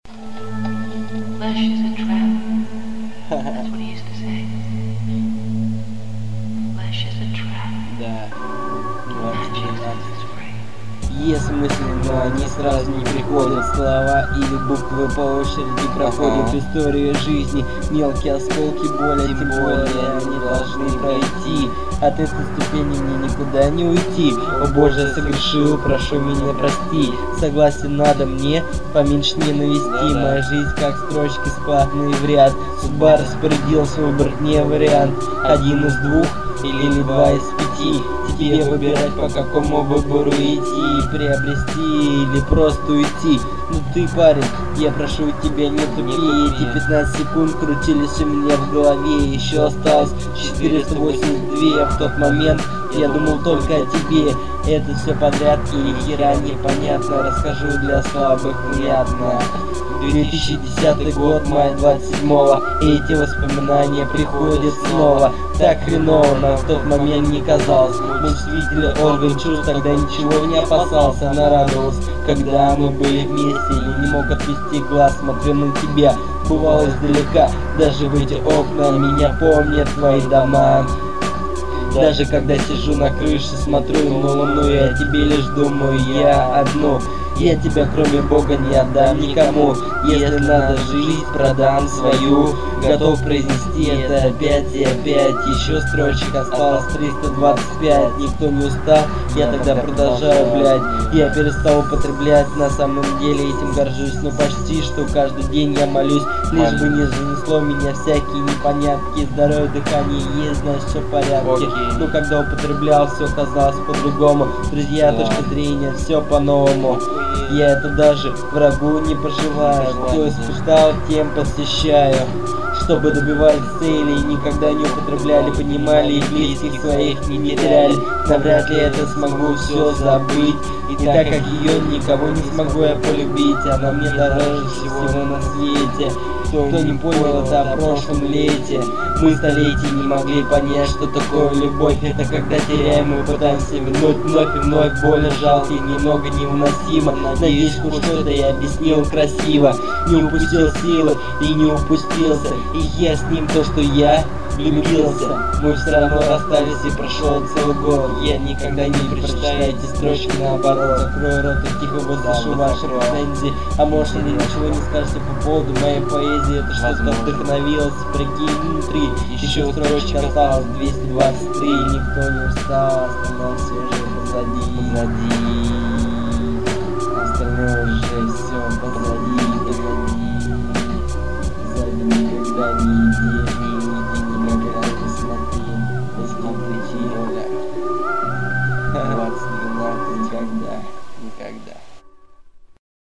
Flesh is a trap. That's what he used to say. Flesh is a trap. Да. Magic is its prey. Если мысленно они сразу не приходят, слова или буквы по очереди проходят историю жизни. Мелкие осколки боли, тем более они должны пройти. От этой ступени мне никуда не уйти. О Боже, я согрешил, прошу меня прости. Согласен, надо мне поменьше ненависти. Моя жизнь как строчки складные в ряд. Судьба распорядилась выбрать мне вариант. Один из двух или два из пяти. Тебе выбирать, по какому выбору идти. Приобрести или просто уйти. Ну ты, парень, я прошу тебя, не тупи. Эти 15 секунд крутились у меня в голове. Еще осталось 482. В тот момент я думал только о тебе. Это все подряд и ни хера непонятно. Расскажу для слабых внятно. 2010 год, мая 27-го. Эти воспоминания приходят снова. Так хреново нам в тот момент не казалось. Мы видели орган чувств, тогда ничего не опасался. Она радовалась, когда мы были вместе. Я не мог отвести глаз, смотря на тебя. Бывало издалека, даже в эти окна меня помнят твои дома. Даже когда сижу на крыше, смотрю на луну, я о тебе лишь думаю, я одну. Я тебя кроме Бога не отдам никому. Если надо жизнь, продам свою. Готов произнести это опять и опять. Еще строчек осталось 325. Никто не устал, я тогда продолжаю, блядь. Я перестал употреблять, на самом деле этим горжусь. Но почти что каждый день я молюсь, лишь бы не занесло меня всякие непонятки. Здоровье, дыхание есть, значит все в порядке. Но когда употреблял, все казалось по-другому. Друзья, точка зрения, все по-новому. Я это даже врагу не пожелаю. Кто испытал, тем посвящаю. Чтобы добивать целей, никогда не употребляли, понимали и близких своих не теряли. Навряд ли это смогу все забыть. И так как ее никого не смогу я полюбить, она мне дороже всего на свете. Кто не понял это о прошлом лете, мы столетий не могли понять, что такое любовь. Это когда теряем и пытаемся вернуть вновь и вновь. Больно, жалко и немного невыносимо. Надеюсь, хоть что-то я объяснил красиво. Не упустил силы и не упустился. И я с ним то, что я влюбился. Мы все равно расстались и прошел целый год. Я никогда не прочитаю эти строчки наоборот. Закрою рот и тихо выслушаю ваши претензии. А может, вы ничего не скажете по поводу моей поэзии? Это что-то вдохновилось, прикинь, 3. Еще строчек осталось 223. Никто не устал, остальное все уже позади. Остальное уже все позади. Сзади никогда не иди. Никогда не смотри. Если причина 20 никогда.